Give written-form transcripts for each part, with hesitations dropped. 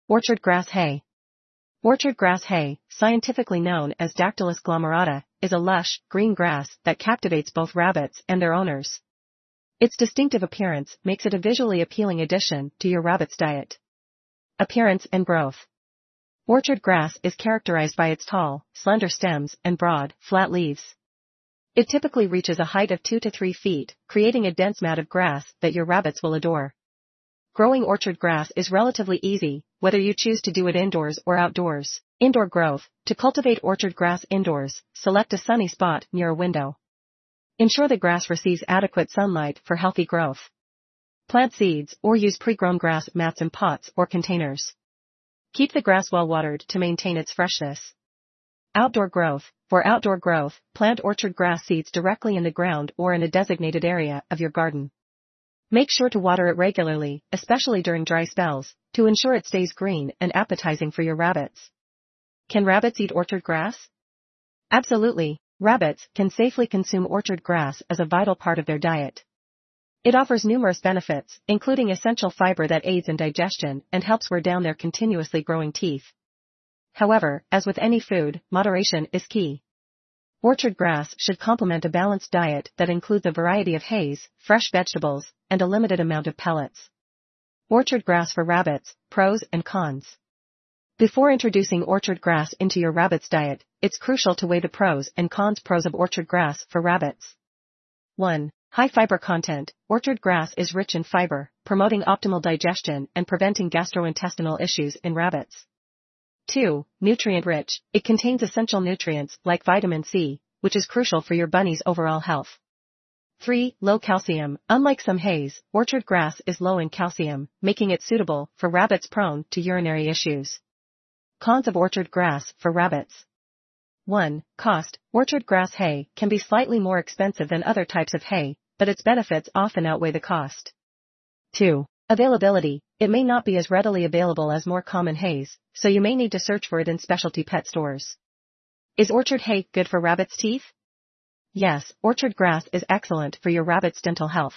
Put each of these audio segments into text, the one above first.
Orchard grass hay. Orchard grass hay, scientifically known as Dactylus glomerata, is a lush, green grass that captivates both rabbits and their owners. Its distinctive appearance makes it a visually appealing addition to your rabbit's diet. Appearance and growth. Orchard grass is characterized by its tall, slender stems and broad, flat leaves. It typically reaches a height of 2 to 3 feet, creating a dense mat of grass that your rabbits will adore. Growing orchard grass is relatively easy, whether you choose to do it indoors or outdoors. Indoor growth. To cultivate orchard grass indoors, select a sunny spot near a window. Ensure the grass receives adequate sunlight for healthy growth. Plant seeds or use pre-grown grass mats in pots or containers. Keep the grass well watered to maintain its freshness. Outdoor growth. For outdoor growth, plant orchard grass seeds directly in the ground or in a designated area of your garden. Make sure to water it regularly, especially during dry spells, to ensure it stays green and appetizing for your rabbits. Can rabbits eat orchard grass? Absolutely. Rabbits can safely consume orchard grass as a vital part of their diet. It offers numerous benefits, including essential fiber that aids in digestion and helps wear down their continuously growing teeth. However, as with any food, moderation is key. Orchard grass should complement a balanced diet that includes a variety of hays, fresh vegetables, and a limited amount of pellets. Orchard grass for rabbits, pros and cons. Before introducing orchard grass into your rabbit's diet, it's crucial to weigh the pros and cons of orchard grass for rabbits. 1. High fiber content. Orchard grass is rich in fiber, promoting optimal digestion and preventing gastrointestinal issues in rabbits. 2. Nutrient-rich. It contains essential nutrients like vitamin C, which is crucial for your bunny's overall health. 3. Low calcium. Unlike some hays, orchard grass is low in calcium, making it suitable for rabbits prone to urinary issues. Cons of orchard grass for rabbits. 1. Cost. Orchard grass hay can be slightly more expensive than other types of hay, but its benefits often outweigh the cost. 2. Availability. It may not be as readily available as more common hays, so you may need to search for it in specialty pet stores. Is orchard hay good for rabbits' teeth? Yes, orchard grass is excellent for your rabbit's dental health.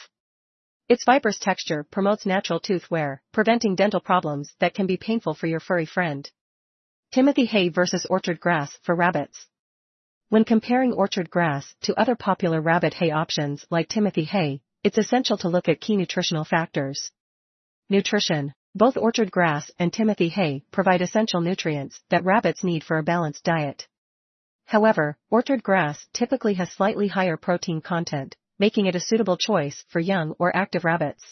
Its fibrous texture promotes natural tooth wear, preventing dental problems that can be painful for your furry friend. Timothy hay versus orchard grass for rabbits. When comparing orchard grass to other popular rabbit hay options like Timothy hay, it's essential to look at key nutritional factors. Nutrition. Both orchard grass and Timothy hay provide essential nutrients that rabbits need for a balanced diet. However, orchard grass typically has slightly higher protein content, making it a suitable choice for young or active rabbits.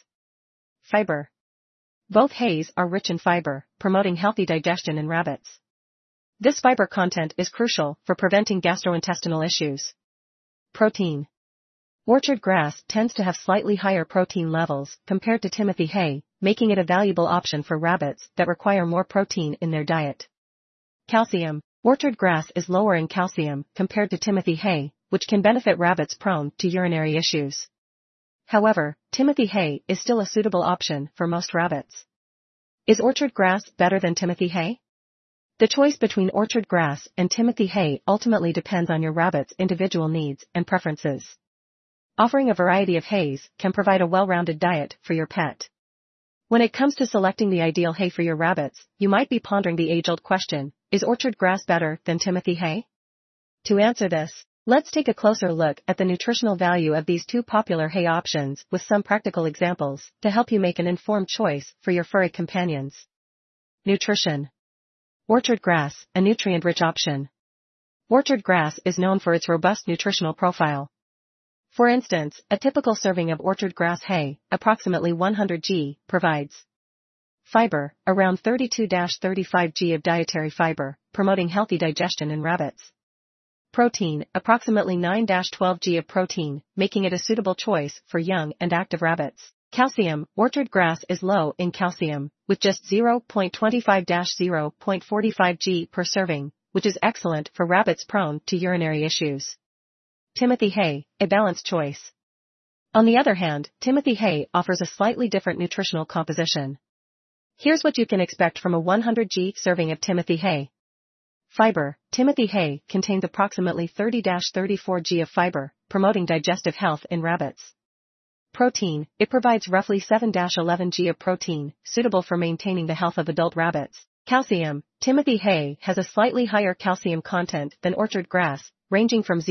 Fiber. Both hays are rich in fiber, promoting healthy digestion in rabbits. This fiber content is crucial for preventing gastrointestinal issues. Protein. Orchard grass tends to have slightly higher protein levels compared to Timothy hay, making it a valuable option for rabbits that require more protein in their diet. Calcium. Orchard grass is lower in calcium compared to Timothy hay, which can benefit rabbits prone to urinary issues. However, Timothy hay is still a suitable option for most rabbits. Is orchard grass better than Timothy hay? The choice between orchard grass and Timothy hay ultimately depends on your rabbit's individual needs and preferences. Offering a variety of hays can provide a well-rounded diet for your pet. When it comes to selecting the ideal hay for your rabbits, you might be pondering the age-old question, is orchard grass better than Timothy hay? To answer this, let's take a closer look at the nutritional value of these two popular hay options with some practical examples to help you make an informed choice for your furry companions. Nutrition. Orchard grass, a nutrient-rich option. Orchard grass is known for its robust nutritional profile. For instance, a typical serving of orchard grass hay, approximately 100 g, provides fiber, around 32-35 g of dietary fiber, promoting healthy digestion in rabbits. Protein, approximately 9-12 g of protein, making it a suitable choice for young and active rabbits. Calcium. Orchard grass is low in calcium, with just 0.25-0.45 g per serving, which is excellent for rabbits prone to urinary issues. Timothy hay, a balanced choice. On the other hand, Timothy hay offers a slightly different nutritional composition. Here's what you can expect from a 100 g serving of Timothy hay. Fiber. Timothy hay contains approximately 30-34 g of fiber, promoting digestive health in rabbits. Protein. It provides roughly 7-11 g of protein, suitable for maintaining the health of adult rabbits. Calcium. Timothy hay has a slightly higher calcium content than orchard grass, ranging from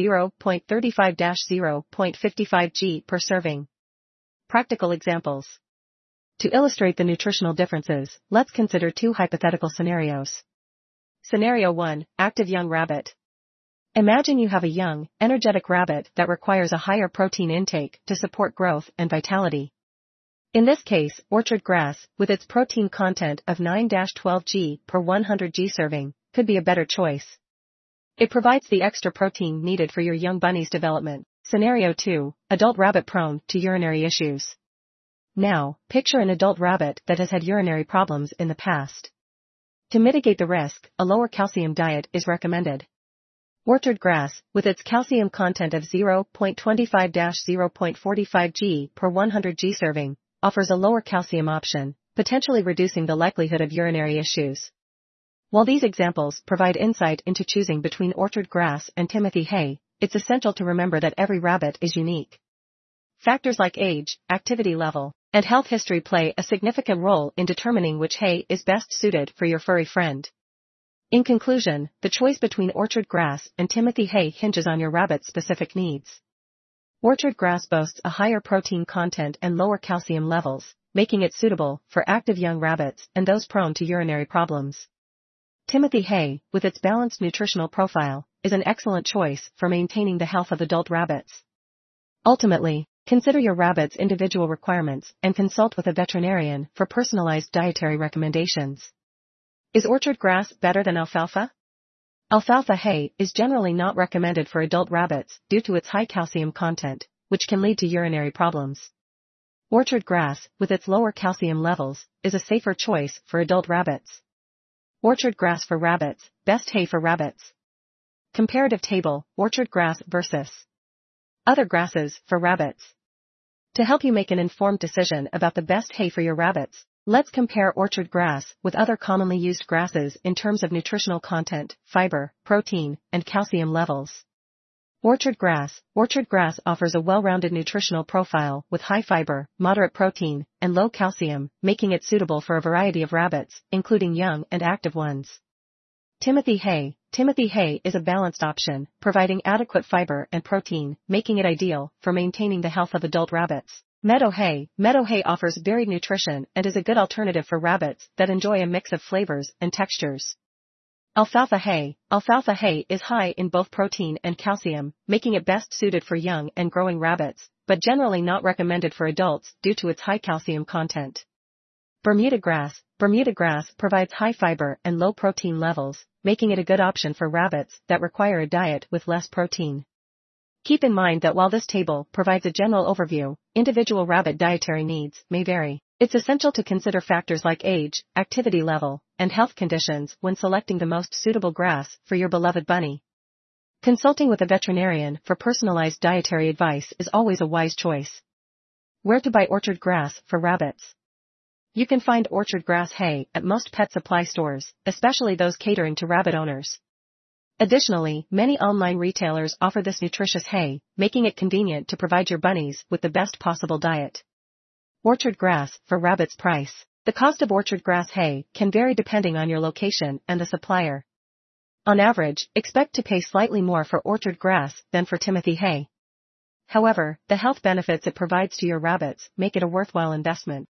0.35-0.55 g per serving. Practical examples. To illustrate the nutritional differences, let's consider two hypothetical scenarios. Scenario 1, active young rabbit. Imagine you have a young, energetic rabbit that requires a higher protein intake to support growth and vitality. In this case, orchard grass, with its protein content of 9-12 g per 100 g serving, could be a better choice. It provides the extra protein needed for your young bunny's development. Scenario 2, adult rabbit prone to urinary issues. Now, picture an adult rabbit that has had urinary problems in the past. To mitigate the risk, a lower calcium diet is recommended. Orchard grass, with its calcium content of 0.25-0.45 g per 100 g serving, offers a lower calcium option, potentially reducing the likelihood of urinary issues. While these examples provide insight into choosing between orchard grass and Timothy hay, it's essential to remember that every rabbit is unique. Factors like age, activity level, and health history play a significant role in determining which hay is best suited for your furry friend. In conclusion, the choice between orchard grass and Timothy hay hinges on your rabbit's specific needs. Orchard grass boasts a higher protein content and lower calcium levels, making it suitable for active young rabbits and those prone to urinary problems. Timothy hay, with its balanced nutritional profile, is an excellent choice for maintaining the health of adult rabbits. Ultimately, consider your rabbit's individual requirements and consult with a veterinarian for personalized dietary recommendations. Is orchard grass better than alfalfa? Alfalfa hay is generally not recommended for adult rabbits due to its high calcium content, which can lead to urinary problems. Orchard grass, with its lower calcium levels, is a safer choice for adult rabbits. Orchard grass for rabbits, best hay for rabbits. Comparative table, orchard grass versus other grasses for rabbits. To help you make an informed decision about the best hay for your rabbits, let's compare orchard grass with other commonly used grasses in terms of nutritional content, fiber, protein, and calcium levels. Orchard grass offers a well-rounded nutritional profile with high fiber, moderate protein, and low calcium, making it suitable for a variety of rabbits, including young and active ones. Timothy hay is a balanced option, providing adequate fiber and protein, making it ideal for maintaining the health of adult rabbits. Meadow hay offers varied nutrition and is a good alternative for rabbits that enjoy a mix of flavors and textures. Alfalfa hay is high in both protein and calcium, making it best suited for young and growing rabbits, but generally not recommended for adults due to its high calcium content. Bermuda grass provides high fiber and low protein levels, making it a good option for rabbits that require a diet with less protein. Keep in mind that while this table provides a general overview, individual rabbit dietary needs may vary. It's essential to consider factors like age, activity level, and health conditions when selecting the most suitable grass for your beloved bunny. Consulting with a veterinarian for personalized dietary advice is always a wise choice. Where to buy orchard grass for rabbits? You can find orchard grass hay at most pet supply stores, especially those catering to rabbit owners. Additionally, many online retailers offer this nutritious hay, making it convenient to provide your bunnies with the best possible diet. Orchard grass for rabbits price. The cost of orchard grass hay can vary depending on your location and the supplier. On average, expect to pay slightly more for orchard grass than for Timothy hay. However, the health benefits it provides to your rabbits make it a worthwhile investment.